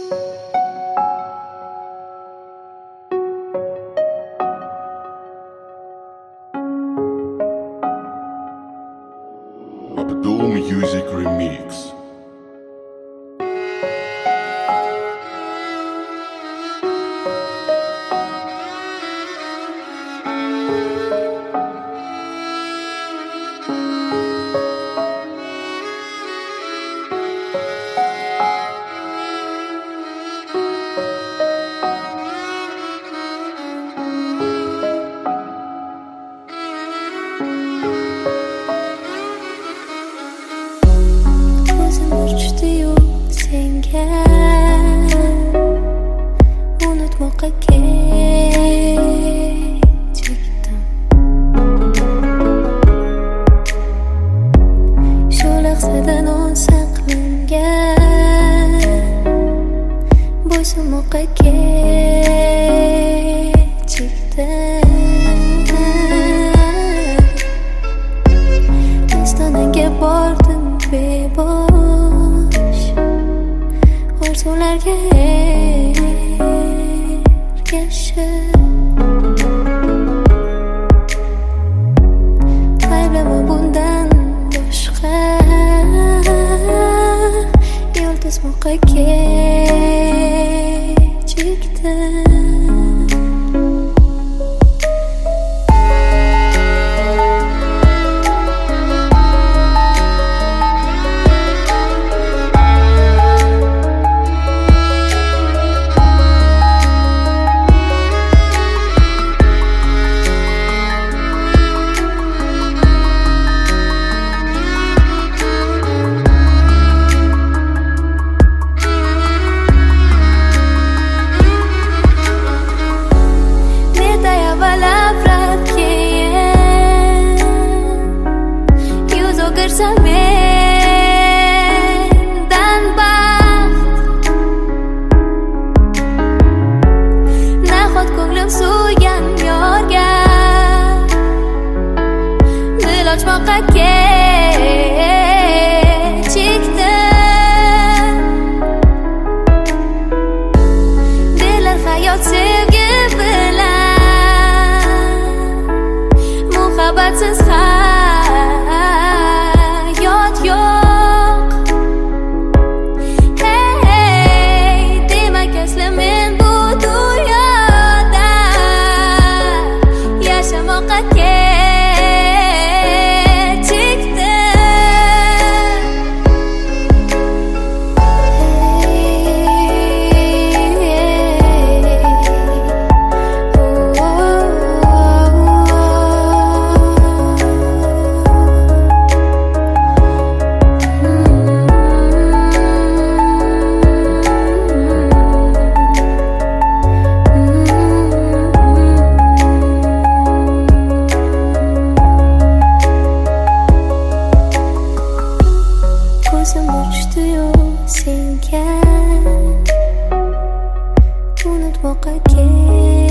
Abdul Music Remix. Uchdi-yu senga unutmoqqa kechikdim. Shu lahzadan on saqlangan bo'ysunmoqqa kechikdim. Ostonangga bordim bebosh, orzularga ergashib. Ayblama bundan boshqa, yulduzmoqqa kechikdim. Mendan baxt, nahot ko'nglim suygan yorga dil ochmoqqa kechikdim. Dillar hayot sevgi bilan, muhabbatsiz uchdi-yu senga unutmoqqa